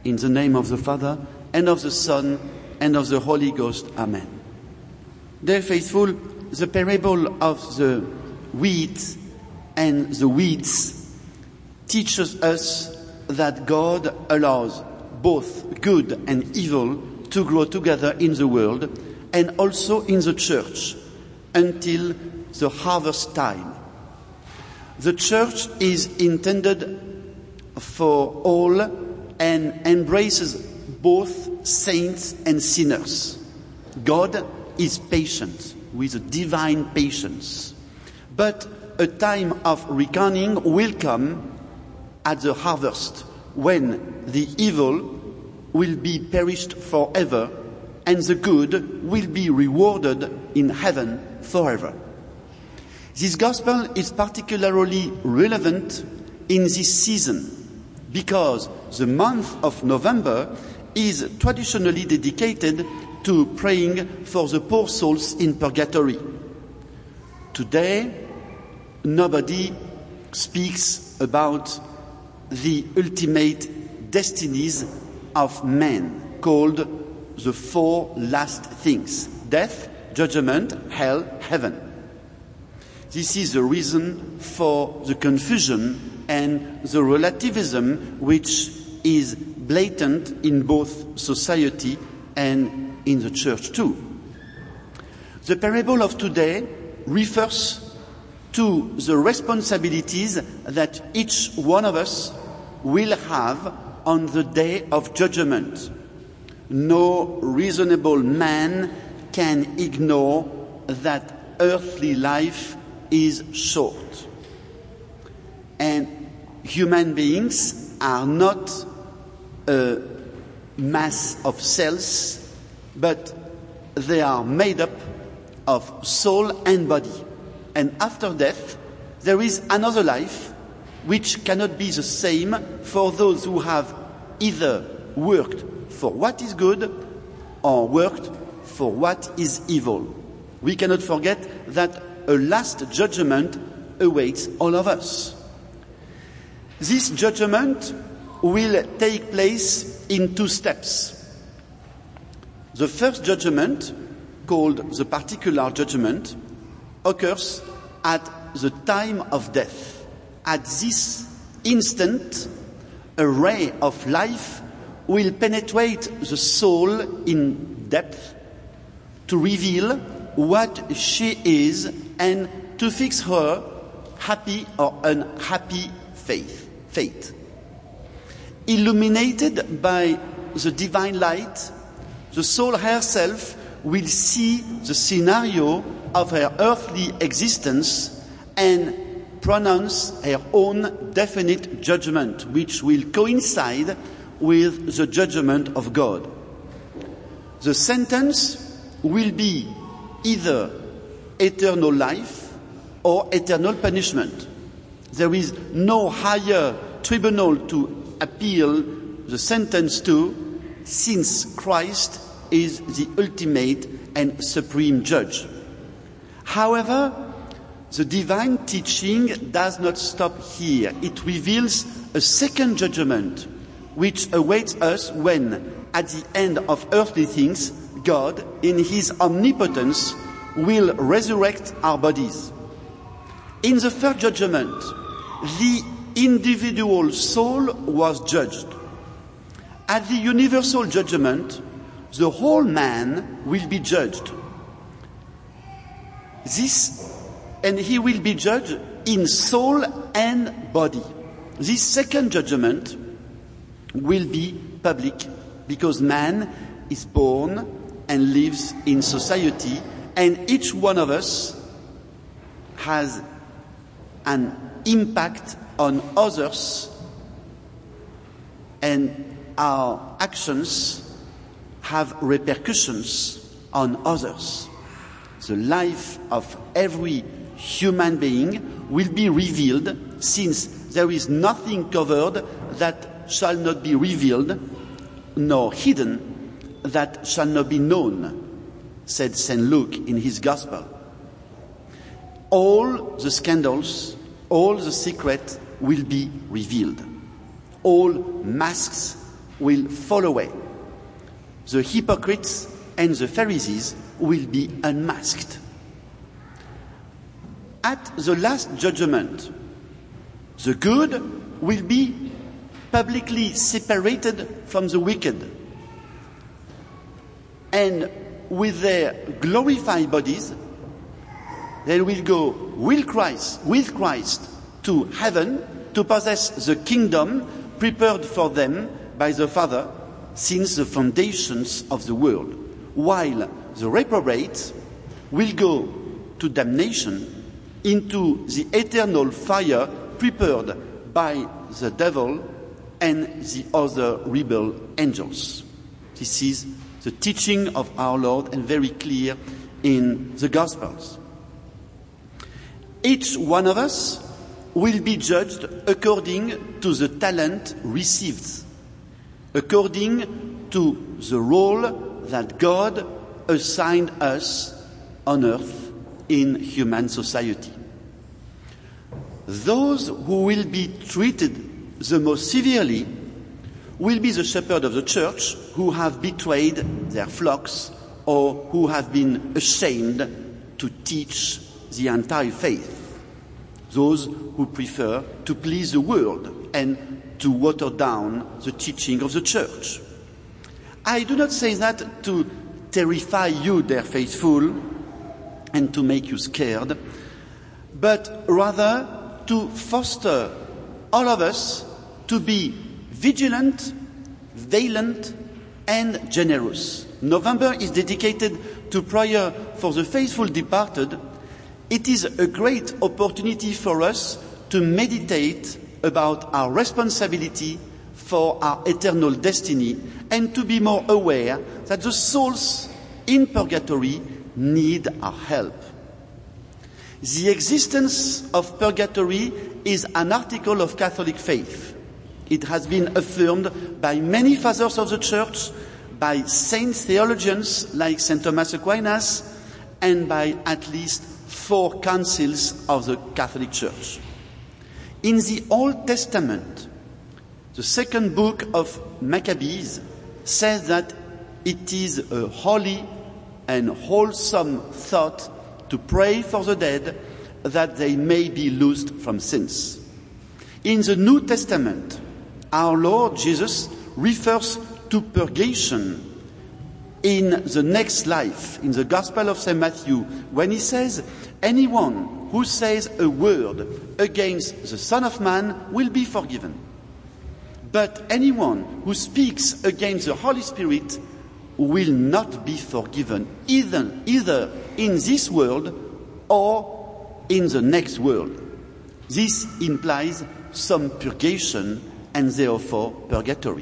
In the name of the Father, and of the Son, and of the Holy Ghost. Amen. Dear faithful, the parable of the wheat and the weeds teaches us that God allows both good and evil to grow together in the world and also in the church until the harvest time. The church is intended for all and embraces both saints and sinners. God is patient with a divine patience. But a time of reckoning will come at the harvest when the evil will be perished forever and the good will be rewarded in heaven forever. This gospel is particularly relevant in this season because the month of November is traditionally dedicated to praying for the poor souls in purgatory. Today, nobody speaks about the ultimate destinies of man, called the four last things: death, judgment, hell, heaven. This is the reason for the confusion and the relativism which is blatant in both society and in the church too. The parable of today refers to the responsibilities that each one of us will have on the day of judgment. No reasonable man can ignore that earthly life is short. And human beings are not a mass of cells, but they are made up of soul and body. And after death, there is another life which cannot be the same for those who have either worked for what is good or worked for what is evil. We cannot forget that a last judgment awaits all of us. This judgment will take place in two steps. The first judgment, called the particular judgment, occurs at the time of death. At this instant, a ray of life will penetrate the soul in depth to reveal what she is and to fix her happy or unhappy fate. Illuminated by the divine light, the soul herself will see the scenario of her earthly existence and pronounce her own definite judgment, which will coincide with the judgment of God. The sentence will be either eternal life or eternal punishment. There is no higher tribunal to appeal the sentence to, since Christ is the ultimate and supreme judge. However, the divine teaching does not stop here. It reveals a second judgment which awaits us when, at the end of earthly things, God, in his omnipotence, will resurrect our bodies. In the first judgment, the individual soul was judged. At the universal judgment, the whole man will be judged. And he will be judged in soul and body. This second judgment will be public because man is born and lives in society, and each one of us has an impact on others, and our actions have repercussions on others. The life of every human being will be revealed, since there is nothing covered that shall not be revealed, nor hidden that shall not be known, said St. Luke in his Gospel. All the scandals, all the secrets will be revealed. All masks will fall away. The hypocrites and the Pharisees will be unmasked. At the last judgment, the good will be publicly separated from the wicked. And with their glorified bodies, they will go with Christ to heaven to possess the kingdom prepared for them by the Father since the foundations of the world, while the reprobates will go to damnation into the eternal fire prepared by the devil and the other rebel angels. This is the teaching of our Lord and very clear in the Gospels. Each one of us will be judged according to the talent received, according to the role that God assigned us on earth in human society. Those who will be treated the most severely will be the shepherds of the church who have betrayed their flocks or who have been ashamed to teach the entire faith. Those who prefer to please the world and to water down the teaching of the church. I do not say that to terrify you, dear faithful, and to make you scared, but rather to foster all of us to be vigilant, valiant, and generous. November is dedicated to prayer for the faithful departed. It is a great opportunity for us to meditate about our responsibility for our eternal destiny and to be more aware that the souls in purgatory need our help. The existence of purgatory is an article of Catholic faith. It has been affirmed by many fathers of the Church, by saint theologians like St. Thomas Aquinas, and by at least 4 councils of the Catholic Church. In the Old Testament, the second book of Maccabees says that it is a holy and wholesome thought to pray for the dead that they may be loosed from sins. In the New Testament, our Lord Jesus refers to purgation in the next life, in the Gospel of St. Matthew, when he says, anyone who says a word against the Son of Man will be forgiven. But anyone who speaks against the Holy Spirit will not be forgiven, either in this world or in the next world. This implies some purgation and therefore purgatory.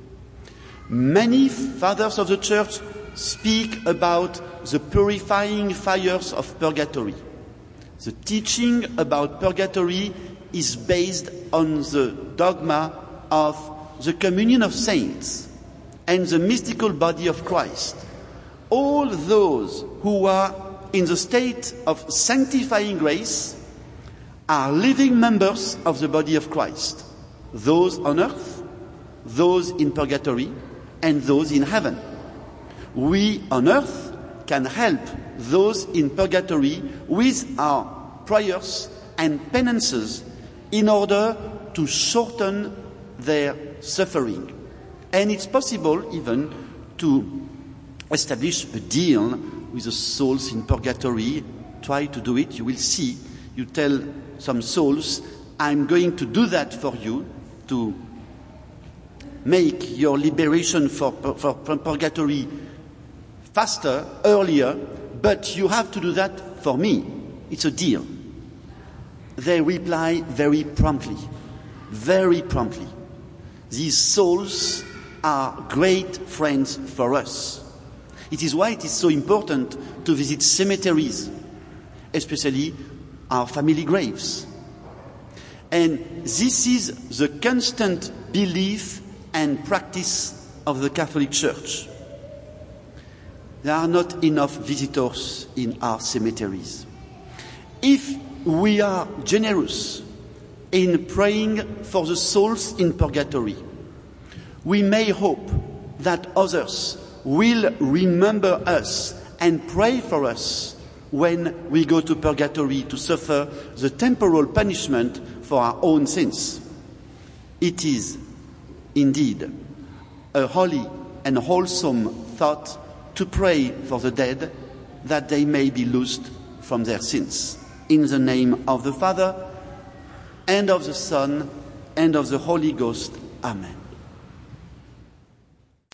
Many fathers of the Church speak about the purifying fires of purgatory. The teaching about purgatory is based on the dogma of the communion of saints and the mystical body of Christ. All those who are in the state of sanctifying grace are living members of the body of Christ. Those on earth, those in purgatory, and those in heaven. We on earth can help those in purgatory with our prayers and penances in order to shorten their suffering. And it's possible even to establish a deal with the souls in purgatory. Try to do it. You will see. You tell some souls, I'm going to do that for you to make your liberation from purgatory faster, earlier, but you have to do that for me. It's a deal. They reply very promptly. Very promptly. These souls are great friends for us. It is why it is so important to visit cemeteries, especially our family graves. And this is the constant belief and practice of the Catholic Church. There are not enough visitors in our cemeteries. If we are generous in praying for the souls in purgatory, we may hope that others will remember us and pray for us when we go to purgatory to suffer the temporal punishment for our own sins. It is indeed a holy and wholesome thought to pray for the dead that they may be loosed from their sins. In the name of the Father, and of the Son, and of the Holy Ghost. Amen.